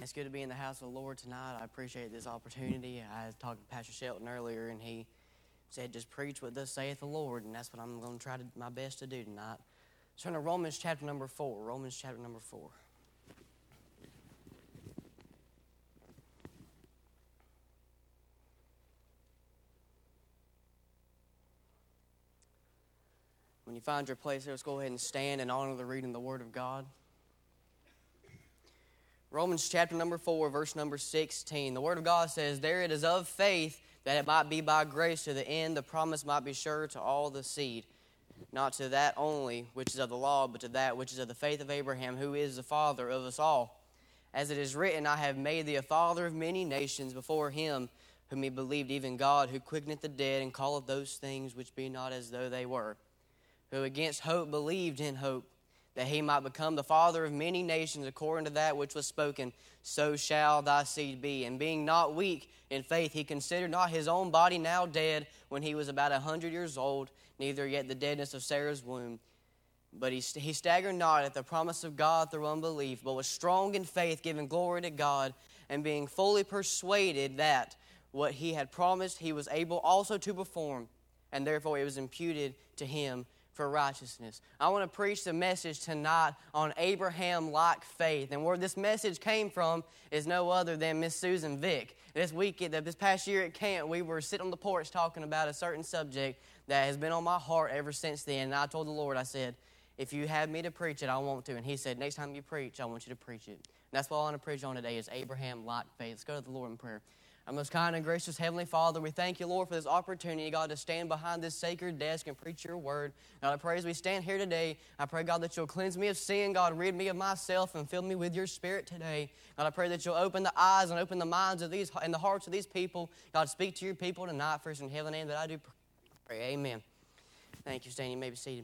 It's good to be in the house of the Lord tonight. I appreciate this opportunity. I talked to Pastor Shelton earlier, and he said, just preach what thus saith the Lord, and that's what I'm going to try my best to do tonight. Let's turn to Romans chapter number 4. Romans chapter number 4. When you find your place there, let's go ahead and stand and honor the reading of the Word of God. Romans chapter number 4, verse number 16. The Word of God says, "There it is of faith, that it might be by grace to the end the promise might be sure to all the seed, not to that only which is of the law, but to that which is of the faith of Abraham, who is the father of us all. As it is written, I have made thee a father of many nations before him whom he believed, even God, who quickeneth the dead, and calleth those things which be not as though they were. Who against hope believed in hope, that he might become the father of many nations, according to that which was spoken, so shall thy seed be. And being not weak in faith, he considered not his own body now dead, when he was about 100 years old, neither yet the deadness of Sarah's womb. But he staggered not at the promise of God through unbelief, but was strong in faith, giving glory to God, and being fully persuaded that what he had promised he was able also to perform, and therefore it was imputed to him for righteousness." I want to preach the message tonight on Abraham-like faith. And where this message came from is no other than Miss Susan Vick. This past year at camp, we were sitting on the porch talking about a certain subject that has been on my heart ever since then. And I told the Lord, I said, if you have me to preach it, I want to. And he said, next time you preach, I want you to preach it. And that's what I want to preach on today is Abraham-like faith. Let's go to the Lord in prayer. Our most kind and gracious Heavenly Father, we thank you, Lord, for this opportunity, God, to stand behind this sacred desk and preach your word. God, I pray as we stand here today, I pray, God, that you'll cleanse me of sin, God, rid me of myself, and fill me with your spirit today. God, I pray that you'll open the eyes and open the minds of these and the hearts of these people. God, speak to your people tonight. First in heaven's name that I do pray. Amen. Thank you, Stan. You may be seated.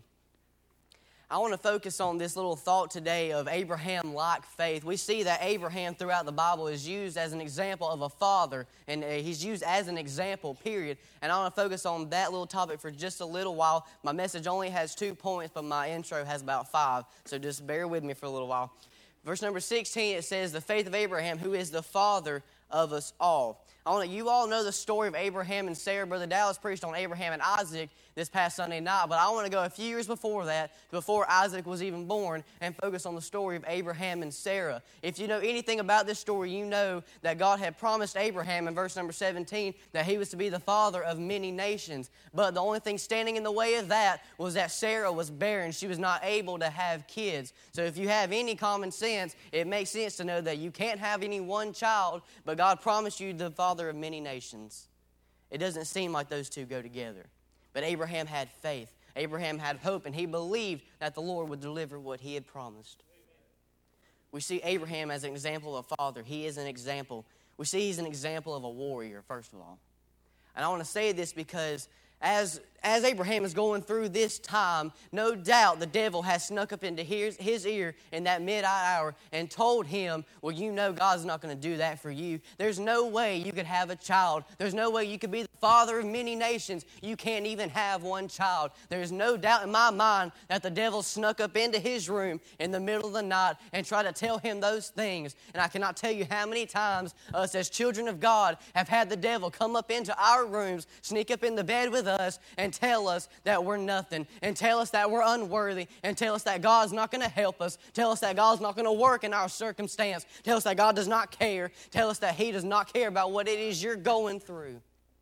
I want to focus on this little thought today of Abraham-like faith. We see that Abraham throughout the Bible is used as an example of a father, and he's used as an example, period. And I want to focus on that little topic for just a little while. My message only has 2 points, but my intro has about 5, so just bear with me for a little while. Verse number 16, it says, the faith of Abraham, who is the father of us all. You all know the story of Abraham and Sarah. Brother Dallas preached on Abraham and Isaac this past Sunday night, but I want to go a few years before that, before Isaac was even born, and focus on the story of Abraham and Sarah. If you know anything about this story, you know that God had promised Abraham in verse number 17 that he was to be the father of many nations. But the only thing standing in the way of that was that Sarah was barren. She was not able to have kids. So if you have any common sense, it makes sense to know that you can't have any one child, but God promised you the father of many nations. It doesn't seem like those two go together. But Abraham had faith. Abraham had hope, and he believed that the Lord would deliver what he had promised. We see Abraham as an example of a father. He is an example. We see he's an example of a warrior, first of all. And I want to say this because as Abraham is going through this time, no doubt the devil has snuck up into his ear in that midnight hour and told him, well, you know God's not going to do that for you. There's no way you could have a child. There's no way you could be the father of many nations. You can't even have one child. There's no doubt in my mind that the devil snuck up into his room in the middle of the night and tried to tell him those things. And I cannot tell you how many times us as children of God have had the devil come up into our rooms, sneak up in the bed with us, and tell us that we're nothing, and tell us that we're unworthy, and tell us that God's not going to help us, tell us that God's not going to work in our circumstance, tell us that God does not care, tell us that he does not care about what it is you're going through.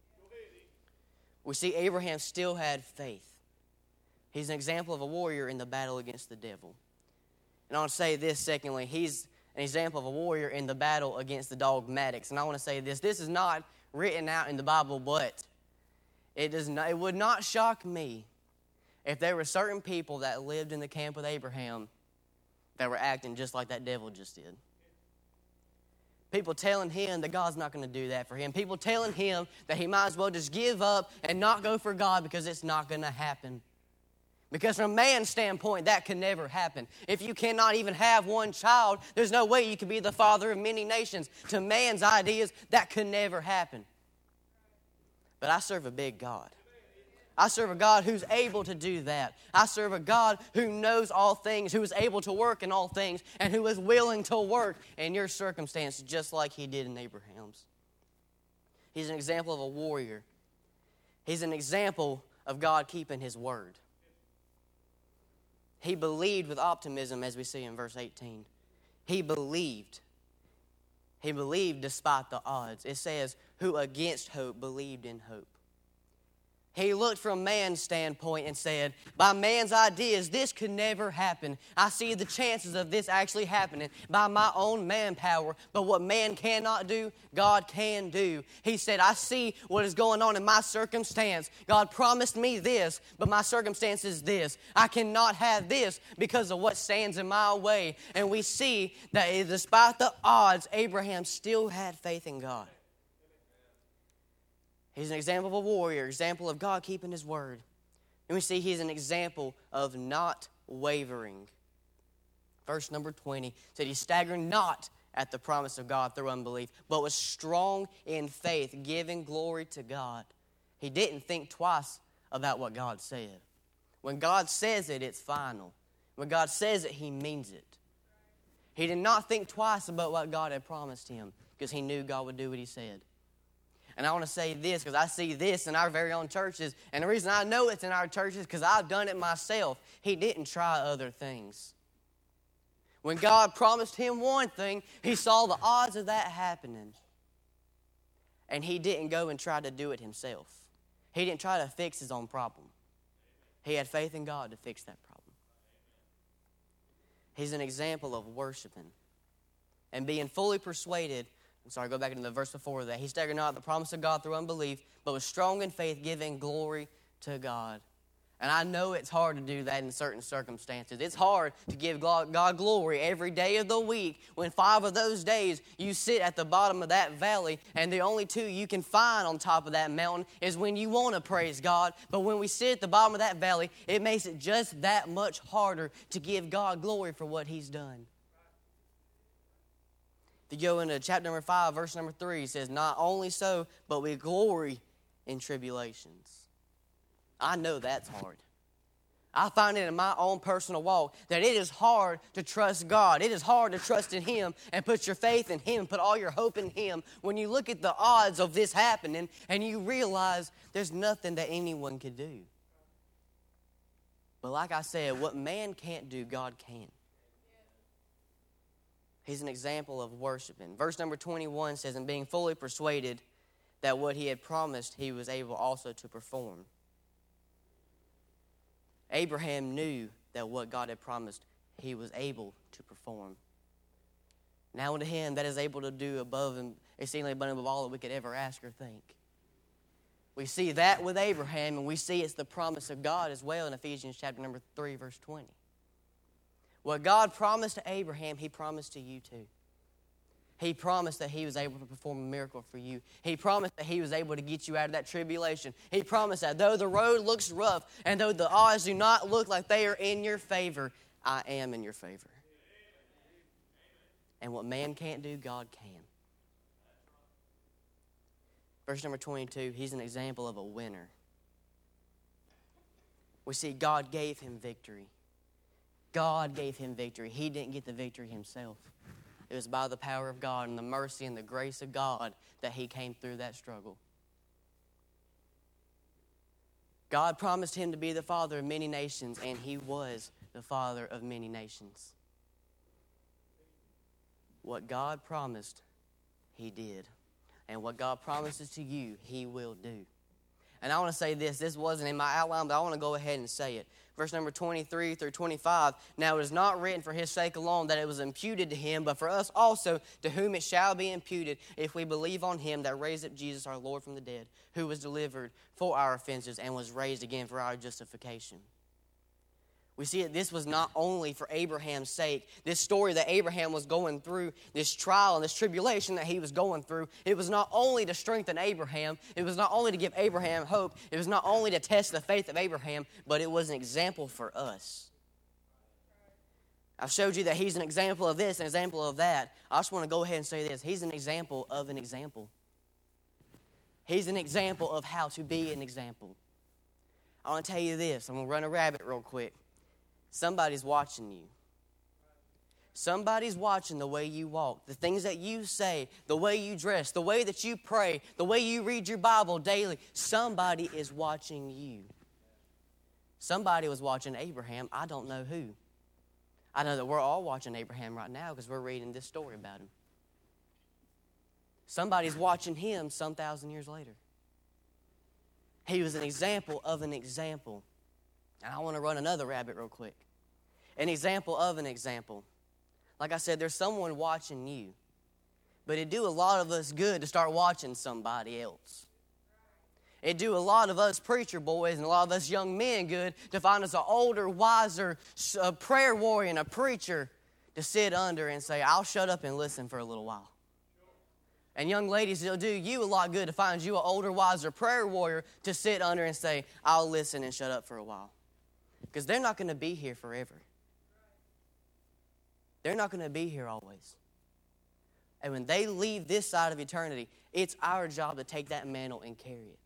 We see Abraham still had faith. He's an example of a warrior in the battle against the devil. And I want to say this, secondly, he's an example of a warrior in the battle against the dogmatics. And I want to say this is not written out in the Bible, but it would not shock me if there were certain people that lived in the camp with Abraham that were acting just like that devil just did. People telling him that God's not going to do that for him. People telling him that he might as well just give up and not go for God because it's not going to happen. Because from man's standpoint, that could never happen. If you cannot even have one child, there's no way you could be the father of many nations. To man's ideas, that could never happen. But I serve a big God. I serve a God who's able to do that. I serve a God who knows all things, who is able to work in all things, and who is willing to work in your circumstance just like He did in Abraham's. He's an example of a warrior. He's an example of God keeping His word. He believed with optimism, as we see in verse 18. He believed. He believed despite the odds. It says, who against hope believed in hope. He looked from man's standpoint and said, by man's ideas, this could never happen. I see the chances of this actually happening by my own manpower. But what man cannot do, God can do. He said, I see what is going on in my circumstance. God promised me this, but my circumstance is this. I cannot have this because of what stands in my way. And we see that despite the odds, Abraham still had faith in God. He's an example of a warrior, example of God keeping His word. And we see he's an example of not wavering. Verse number 20 said he staggered not at the promise of God through unbelief, but was strong in faith, giving glory to God. He didn't think twice about what God said. When God says it, it's final. When God says it, He means it. He did not think twice about what God had promised him because he knew God would do what He said. And I want to say this because I see this in our very own churches. And the reason I know it's in our churches is because I've done it myself. He didn't try other things. When God promised him one thing, he saw the odds of that happening. And he didn't go and try to do it himself. He didn't try to fix his own problem. He had faith in God to fix that problem. He's an example of worshiping and being fully persuaded. Go back into the verse before that. He staggered not at the promise of God through unbelief, but was strong in faith, giving glory to God. And I know it's hard to do that in certain circumstances. It's hard to give God glory every day of the week when 5 of those days you sit at the bottom of that valley and the only 2 you can find on top of that mountain is when you want to praise God. But when we sit at the bottom of that valley, it makes it just that much harder to give God glory for what He's done. If you go into chapter number 5, verse number 3, it says, not only so, but we glory in tribulations. I know that's hard. I find it in my own personal walk that it is hard to trust God. It is hard to trust in Him and put your faith in Him, put all your hope in Him. When you look at the odds of this happening and you realize there's nothing that anyone could do. But like I said, what man can't do, God can. He's an example of worshiping. Verse number 21 says, and being fully persuaded that what he had promised, he was able also to perform. Abraham knew that what God had promised, he was able to perform. Now unto him that is able to do above and exceedingly abundant above all that we could ever ask or think. We see that with Abraham, and we see it's the promise of God as well in Ephesians chapter number 3, verse 20. What God promised to Abraham, He promised to you too. He promised that He was able to perform a miracle for you. He promised that He was able to get you out of that tribulation. He promised that though the road looks rough and though the odds do not look like they are in your favor, I am in your favor. And what man can't do, God can. Verse number 22, he's an example of a winner. We see God gave him victory. God gave him victory. He didn't get the victory himself. It was by the power of God and the mercy and the grace of God that he came through that struggle. God promised him to be the father of many nations, and he was the father of many nations. What God promised, He did. And what God promises to you, He will do. And I want to say this. This wasn't in my outline, but I want to go ahead and say it. Verse number 23 through 25. Now it is not written for His sake alone that it was imputed to Him, but for us also, to whom it shall be imputed, if we believe on Him that raised up Jesus our Lord from the dead, who was delivered for our offenses and was raised again for our justification. We see that this was not only for Abraham's sake. This story that Abraham was going through, this trial and this tribulation that he was going through, it was not only to strengthen Abraham, it was not only to give Abraham hope, it was not only to test the faith of Abraham, but it was an example for us. I've showed you that he's an example of this, an example of that. I just want to go ahead and say this. He's an example of an example. He's an example of how to be an example. I want to tell you this. I'm going to run a rabbit real quick. Somebody's watching you. Somebody's watching the way you walk, the things that you say, the way you dress, the way that you pray, the way you read your Bible daily. Somebody is watching you. Somebody was watching Abraham. I don't know who. I know that we're all watching Abraham right now because we're reading this story about him. Somebody's watching him some thousand years later. He was an example of an example. And I want to run another rabbit real quick. An example of an example. Like I said, there's someone watching you. But it'd do a lot of us good to start watching somebody else. It'd do a lot of us preacher boys and a lot of us young men good to find us an older, wiser prayer warrior and a preacher to sit under and say, I'll shut up and listen for a little while. And young ladies, it'll do you a lot good to find you an older, wiser prayer warrior to sit under and say, I'll listen and shut up for a while. Because they're not going to be here forever. They're not going to be here always. And when they leave this side of eternity, it's our job to take that mantle and carry it.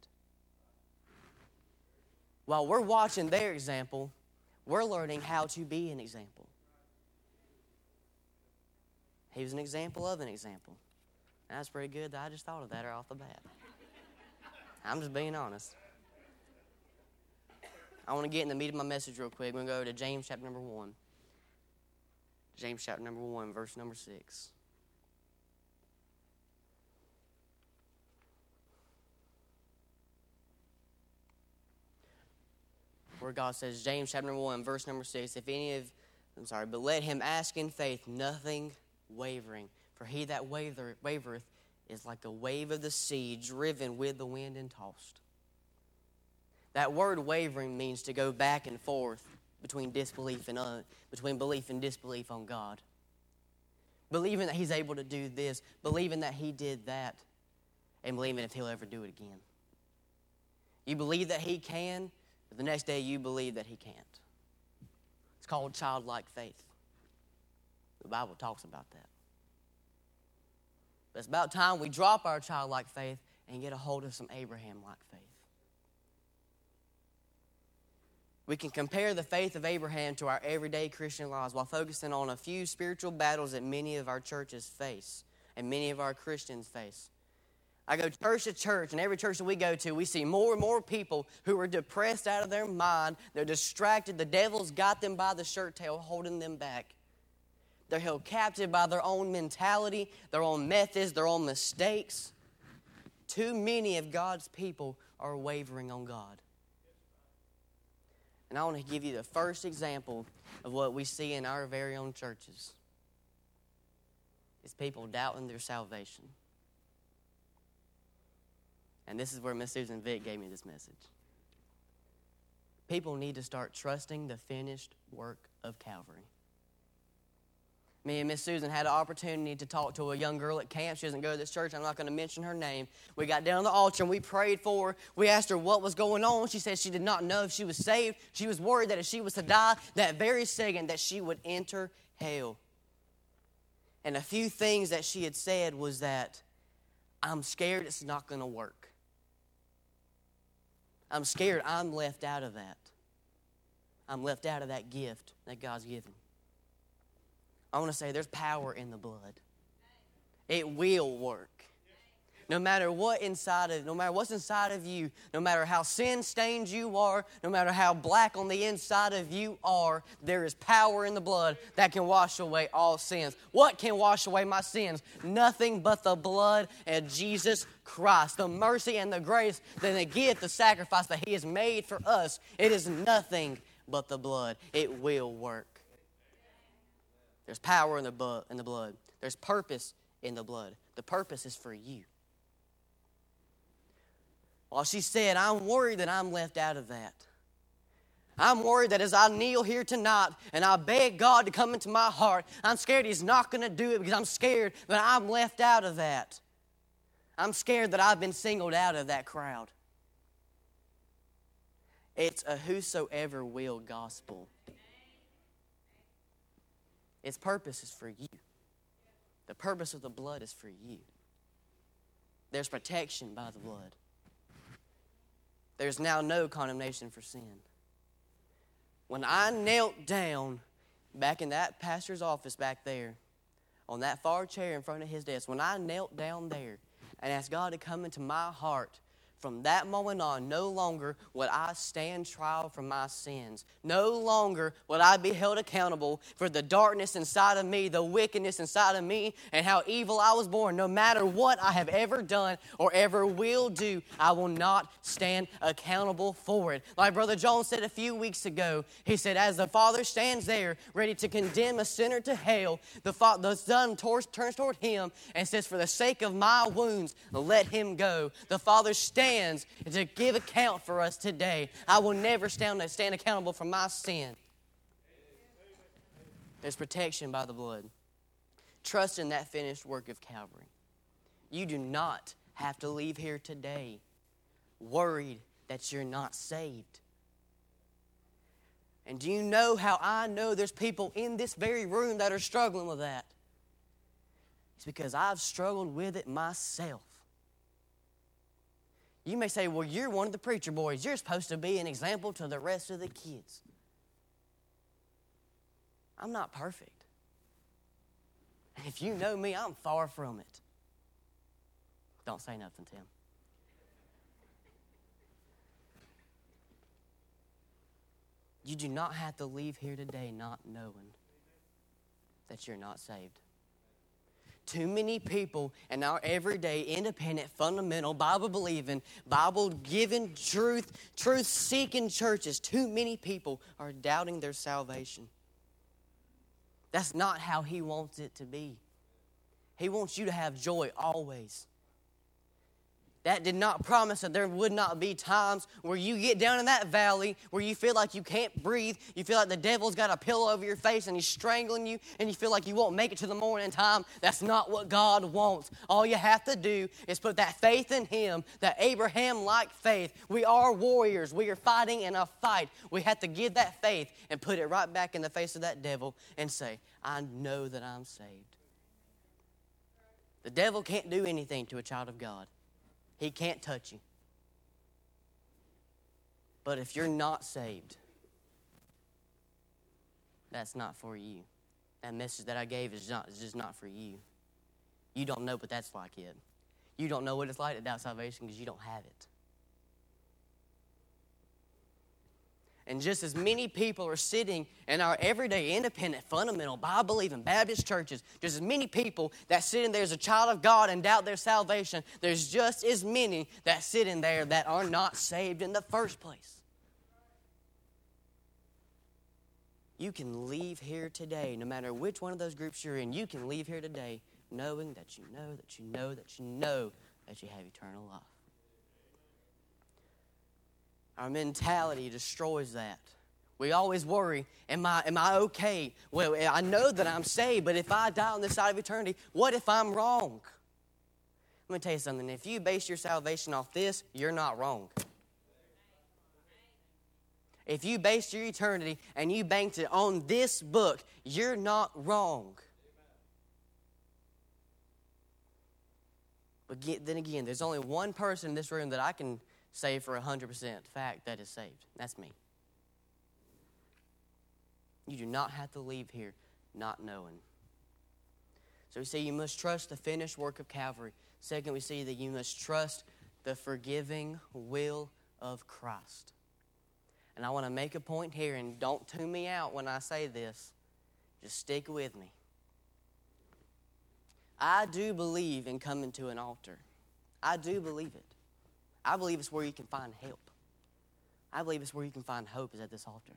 While we're watching their example, we're learning how to be an example. He was an example of an example. That's pretty good that I just thought of that right off the bat. I'm just being honest. I want to get in the meat of my message real quick. We're going to go to James chapter number 1. James chapter number 1, verse number 6. Where God says, James chapter number 1, verse number 6, but let him ask in faith, nothing wavering. For he that wavereth is like the wave of the sea, driven with the wind and tossed. That word wavering means to go back and forth between between belief and disbelief on God. Believing that he's able to do this, believing that he did that, and believing if he'll ever do it again. You believe that he can, but the next day you believe that he can't. It's called childlike faith. The Bible talks about that. But it's about time we drop our childlike faith and get a hold of some Abraham-like faith. We can compare the faith of Abraham to our everyday Christian lives while focusing on a few spiritual battles that many of our churches face and many of our Christians face. I go church to church, and every church that we go to, we see more and more people who are depressed out of their mind. They're distracted. The devil's got them by the shirt tail, holding them back. They're held captive by their own mentality, their own methods, their own mistakes. Too many of God's people are wavering on God. And I want to give you the first example of what we see in our very own churches. It's people doubting their salvation. And this is where Miss Susan Vick gave me this message. People need to start trusting the finished work of Calvary. Me and Miss Susan had an opportunity to talk to a young girl at camp. She doesn't go to this church. I'm not going to mention her name. We got down on the altar and we prayed for her. We asked her what was going on. She said she did not know if she was saved. She was worried that if she was to die that very second that she would enter hell. And a few things that she had said was that, I'm scared it's not going to work. I'm scared I'm left out of that. I'm left out of that gift that God's given. I want to say there's power in the blood. It will work. No matter what's inside of you, no matter how sin-stained you are, no matter how black on the inside of you are, there is power in the blood that can wash away all sins. What can wash away my sins? Nothing but the blood of Jesus Christ. The mercy and the grace, the gift, the sacrifice that He has made for us. It is nothing but the blood. It will work. There's power in the blood. There's purpose in the blood. The purpose is for you. Well, she said, I'm worried that I'm left out of that. I'm worried that as I kneel here tonight and I beg God to come into my heart, I'm scared He's not going to do it because I'm scared that I'm left out of that. I'm scared that I've been singled out of that crowd. It's a whosoever will gospel. Its purpose is for you. The purpose of the blood is for you. There's protection by the blood. there's now no condemnation for sin. When I knelt down back in that pastor's office back there, on that far chair in front of his desk, when I knelt down there and asked God to come into my heart, from that moment on, no longer would I stand trial for my sins. No longer would I be held accountable for the darkness inside of me, the wickedness inside of me, and how evil I was born. No matter what I have ever done or ever will do, I will not stand accountable for it. Like Brother Jones said a few weeks ago, he said, as the Father stands there ready to condemn a sinner to hell, the Son turns toward him and says, for the sake of my wounds, let him go. The Father stands to give account for us today. I will never stand accountable for my sin. There's protection by the blood. Trust in that finished work of Calvary. You do not have to leave here today worried that you're not saved. And do you know how I know there's people in this very room that are struggling with that? It's because I've struggled with it myself. You may say, well, you're one of the preacher boys. You're supposed to be an example to the rest of the kids. I'm not perfect. And if you know me, I'm far from it. Don't say nothing, Tim. You do not have to leave here today not knowing that you're not saved. Too many people in our everyday, independent, fundamental, Bible-believing, Bible-giving, truth-seeking churches, too many people are doubting their salvation. That's not how He wants it to be. He wants you to have joy always. That did not promise that there would not be times where you get down in that valley where you feel like you can't breathe, you feel like the devil's got a pillow over your face and he's strangling you, and you feel like you won't make it to the morning time. That's not what God wants. All you have to do is put that faith in Him, that Abraham-like faith. We are warriors. We are fighting in a fight. We have to give that faith and put it right back in the face of that devil and say, I know that I'm saved. The devil can't do anything to a child of God. He can't touch you. But if you're not saved, that's not for you. That message that I gave is just not for you. You don't know what that's like yet. You don't know what it's like to doubt salvation because you don't have it. And just as many people are sitting in our everyday, independent, fundamental, Bible-believing Baptist churches, just as many people that sit in there as a child of God and doubt their salvation, there's just as many that sit in there that are not saved in the first place. You can leave here today, no matter which one of those groups you're in, you can leave here today knowing that you know that you know that you know that you have eternal life. Our mentality destroys that. We always worry, am I okay? Well, I know that I'm saved, but if I die on this side of eternity, what if I'm wrong? Let me tell you something. If you base your salvation off this, you're not wrong. If you based your eternity and you banked it on this book, you're not wrong. But then again, there's only one person in this room that I can say for 100% fact that is saved. That's me. You do not have to leave here not knowing. So we see you must trust the finished work of Calvary. Second, we see that you must trust the forgiving will of Christ. And I want to make a point here, and don't tune me out when I say this. Just stick with me. I do believe in coming to an altar. I do believe it. I believe it's where you can find help. I believe it's where you can find hope is at this altar.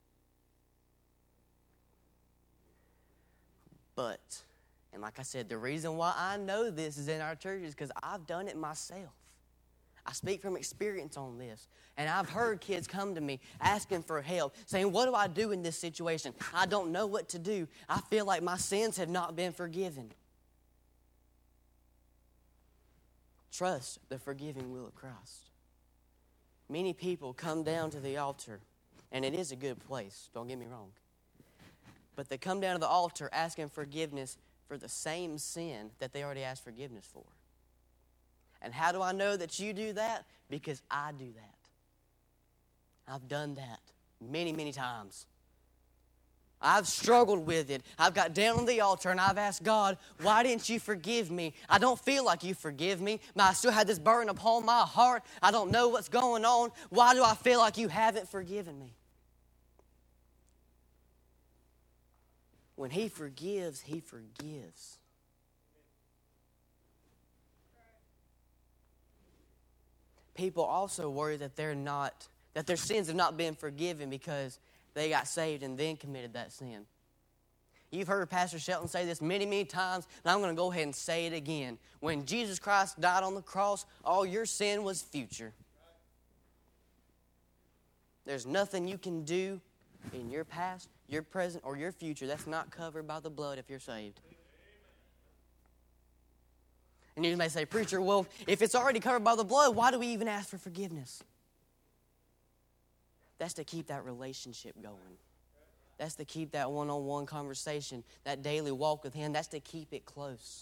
But, and like I said, the reason why I know this is in our church is because I've done it myself. I speak from experience on this. And I've heard kids come to me asking for help, saying, what do I do in this situation? I don't know what to do. I feel like my sins have not been forgiven. Trust the forgiving will of Christ. Many people come down to the altar, and it is a good place, don't get me wrong. But they come down to the altar asking forgiveness for the same sin that they already asked forgiveness for. And how do I know that you do that? Because I do that. I've done that many, many times. I've struggled with it. I've got down on the altar and I've asked God, why didn't you forgive me? I don't feel like you forgive me. I still have this burden upon my heart. I don't know what's going on. Why do I feel like you haven't forgiven me? When He forgives, He forgives. People also worry that their sins have not been forgiven because they got saved and then committed that sin. You've heard Pastor Shelton say this many, many times, and I'm going to go ahead and say it again. When Jesus Christ died on the cross, all your sin was future. There's nothing you can do in your past, your present, or your future that's not covered by the blood if you're saved. And you may say, preacher, well, if it's already covered by the blood, why do we even ask for forgiveness? That's to keep that relationship going. That's to keep that one-on-one conversation, that daily walk with Him. That's to keep it close.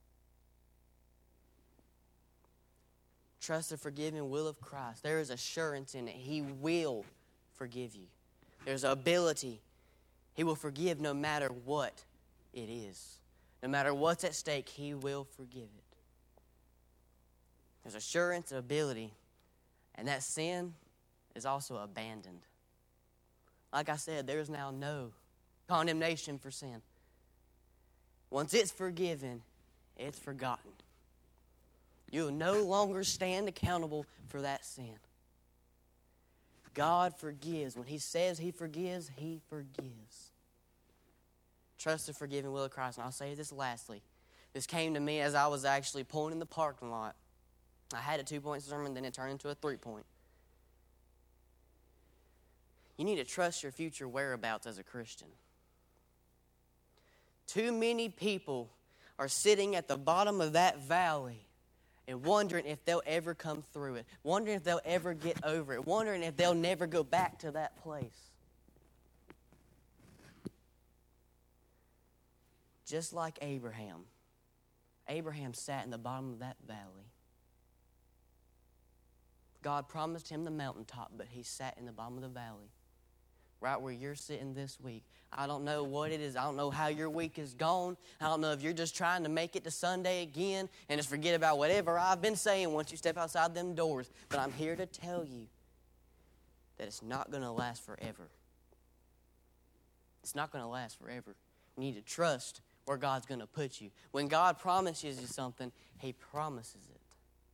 Trust the forgiving will of Christ. There is assurance in it. He will forgive you. There's ability. He will forgive no matter what it is. No matter what's at stake, He will forgive it. There's assurance and ability. And that sin is also abandoned. Like I said, there's now no condemnation for sin. Once it's forgiven, it's forgotten. You'll no longer stand accountable for that sin. God forgives. When He says He forgives, He forgives. Trust the forgiving will of Christ. And I'll say this lastly. This came to me as I was actually pulling in the parking lot. I had a 2-point sermon, then it turned into a 3-point. You need to trust your future whereabouts as a Christian. Too many people are sitting at the bottom of that valley and wondering if they'll ever come through it, wondering if they'll ever get over it, wondering if they'll never go back to that place. Just like Abraham. Abraham sat in the bottom of that valley. God promised him the mountaintop, but he sat in the bottom of the valley. Right where you're sitting this week. I don't know what it is. I don't know how your week is gone. I don't know if you're just trying to make it to Sunday again and just forget about whatever I've been saying once you step outside them doors. But I'm here to tell you that it's not going to last forever. It's not going to last forever. You need to trust where God's going to put you. When God promises you something, He promises it.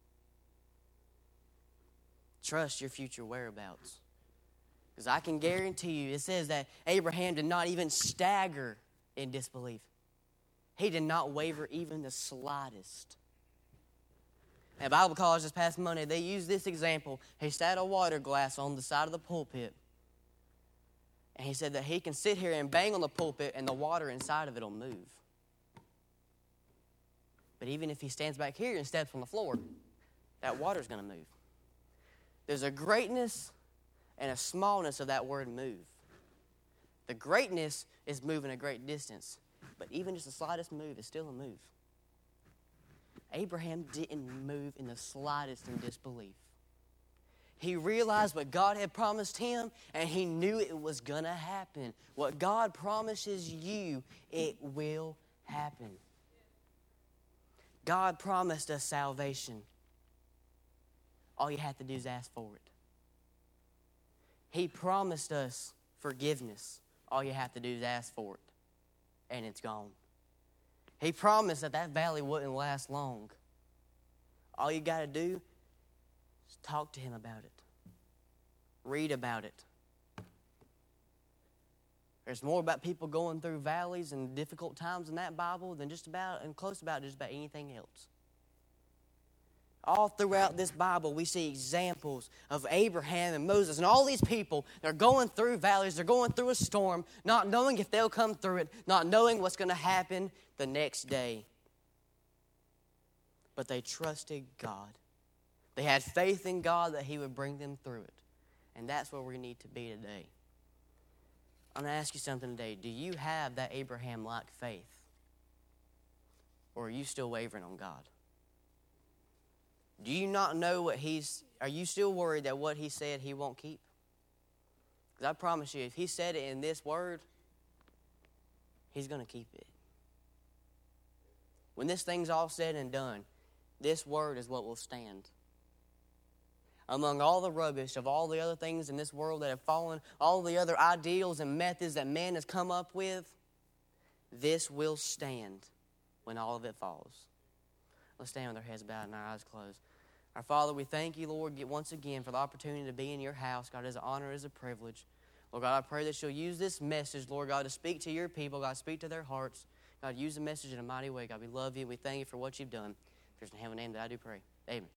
Trust your future whereabouts. Because I can guarantee you, it says that Abraham did not even stagger in disbelief. He did not waver even the slightest. At Bible college this past Monday, they used this example. He sat a water glass on the side of the pulpit. And he said that he can sit here and bang on the pulpit and the water inside of it will move. But even if he stands back here and steps on the floor, that water's going to move. There's a greatness and a smallness of that word move. The greatness is moving a great distance, but even just the slightest move is still a move. Abraham didn't move in the slightest in disbelief. He realized what God had promised him, and he knew it was going to happen. What God promises you, it will happen. God promised us salvation. All you have to do is ask for it. He promised us forgiveness. All you have to do is ask for it, and it's gone. He promised that that valley wouldn't last long. All you got to do is talk to Him about it. Read about it. There's more about people going through valleys and difficult times in that Bible than just about anything else. All throughout this Bible, we see examples of Abraham and Moses and all these people. They're going through valleys. They're going through a storm, not knowing if they'll come through it, not knowing what's going to happen the next day. But they trusted God. They had faith in God that He would bring them through it. And that's where we need to be today. I'm going to ask you something today. Do you have that Abraham-like faith? Or are you still wavering on God? Do you not know are you still worried that what He said He won't keep? Because I promise you, if He said it in this word, He's going to keep it. When this thing's all said and done, this word is what will stand. Among all the rubbish of all the other things in this world that have fallen, all the other ideals and methods that man has come up with, this will stand when all of it falls. Let's stand with our heads bowed and our eyes closed. Our Father, we thank you, Lord, once again for the opportunity to be in your house. God, it is an honor, it is a privilege. Lord God, I pray that you'll use this message, Lord God, to speak to your people. God, speak to their hearts. God, use the message in a mighty way. God, we love you. We thank you for what you've done. There's in heaven's name that I do pray. Amen.